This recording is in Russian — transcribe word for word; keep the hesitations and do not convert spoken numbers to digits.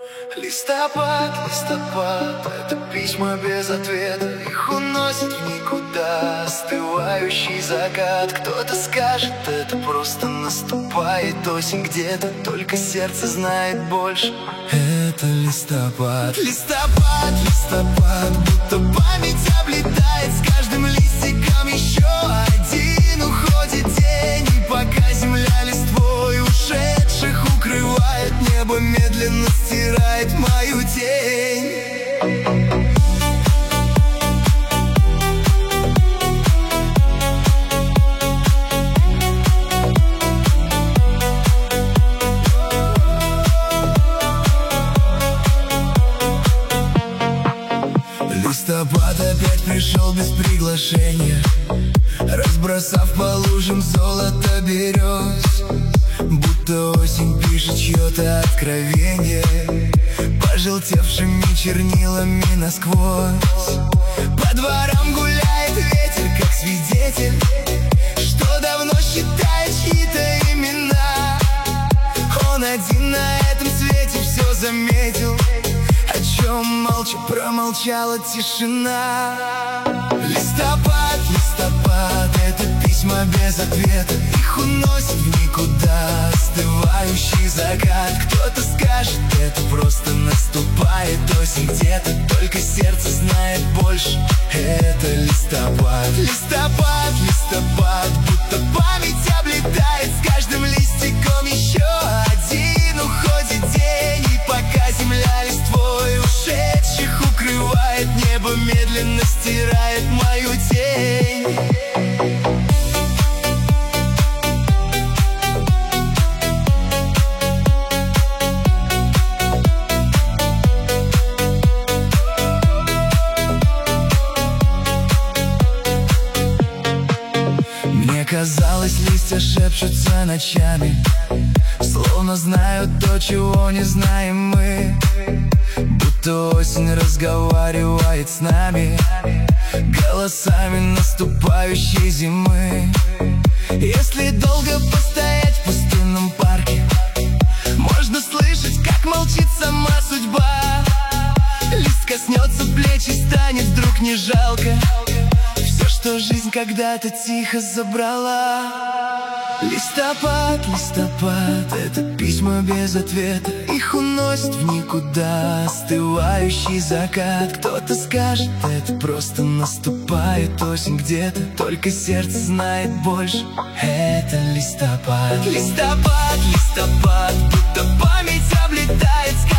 Листопад, листопад, это письма без ответа. Их уносит в никуда остывающий закат. Кто-то скажет, это просто наступает осень где-то. Только сердце знает больше. Это листопад. Листопад, листопад, будто память облетает. С каждым листиком еще один уходит день. И пока земля листвой ушедших укрывает, небо медленно стирает мою тень. Листопад опять пришел без приглашения, разбросав по лужам золото берез. Будто осень пишет чье-то откровение пожелтевшими чернилами насквозь. По дворам гуляет ветер, как свидетель, что давно считает чьи-то имена. Он один на этом свете все заметил, о чем молча промолчала тишина. Листопад, листопад, это письма без ответа. Их уносит в никуда остывающий закат. Кто-то скажет, это просто наступает осень где-то. Только сердце знает больше. Это листопад. Листопад, листопад, будто память облетает. С каждым листиком еще один уходит день. И пока земля листвой ушедших укрывает, небо медленно стирает мою тень. Мне казалось, листья шепчутся ночами, словно знают то, чего не знаем мы. Будто осень разговаривает с нами голосами наступающей зимы. Если долго постоять в пустынном парке, можно слышать, как молчит сама судьба. Лист коснется плеч и станет вдруг не жалко все, что жизнь когда-то тихо забрала. Листопад, листопад, это письма без ответа. Их уносит в никуда остывающий закат. Кто-то скажет, это просто наступает осень где-то. Только сердце знает больше. Это листопад. Листопад, листопад, будто память облетает.